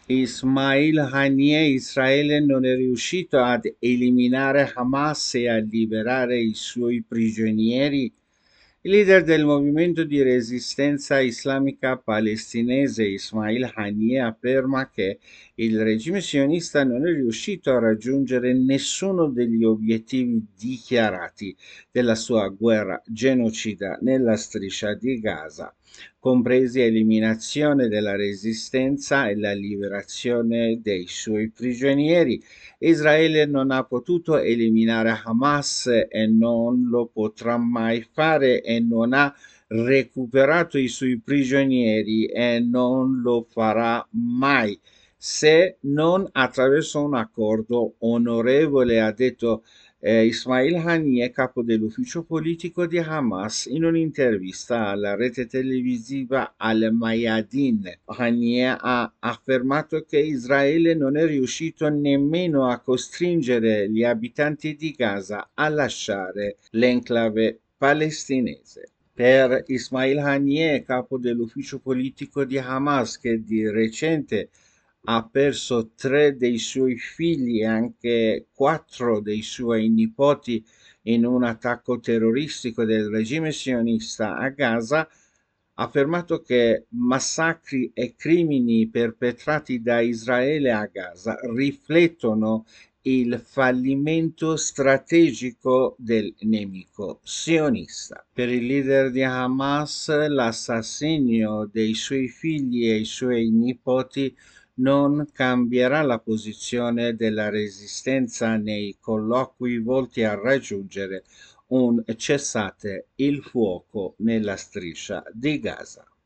Ismail Haniyeh, Israele non è riuscito ad eliminare Hamas e a liberare i suoi prigionieri. Il leader del movimento di resistenza islamica palestinese Ismail Haniyeh afferma che il regime sionista non è riuscito a raggiungere nessuno degli obiettivi dichiarati della sua guerra genocida nella striscia di Gaza, compresi eliminazione della resistenza e la liberazione dei suoi prigionieri. Israele non ha potuto eliminare Hamas e non lo potrà mai fare e non ha recuperato i suoi prigionieri e non lo farà mai se non attraverso un accordo onorevole, ha detto Ismail Haniyeh, capo dell'ufficio politico di Hamas, in un'intervista alla rete televisiva Al Mayadin. Haniyeh ha affermato che Israele non è riuscito nemmeno a costringere gli abitanti di Gaza a lasciare l'enclave palestinese. Per Ismail Haniyeh, capo dell'ufficio politico di Hamas, che di recente ha perso tre dei suoi figli e anche quattro dei suoi nipoti in un attacco terroristico del regime sionista a Gaza, ha affermato che massacri e crimini perpetrati da Israele a Gaza riflettono il fallimento strategico del nemico sionista. Per il leader di Hamas, l'assassinio dei suoi figli e i suoi nipoti non cambierà la posizione della resistenza nei colloqui volti a raggiungere un cessate il fuoco nella striscia di Gaza.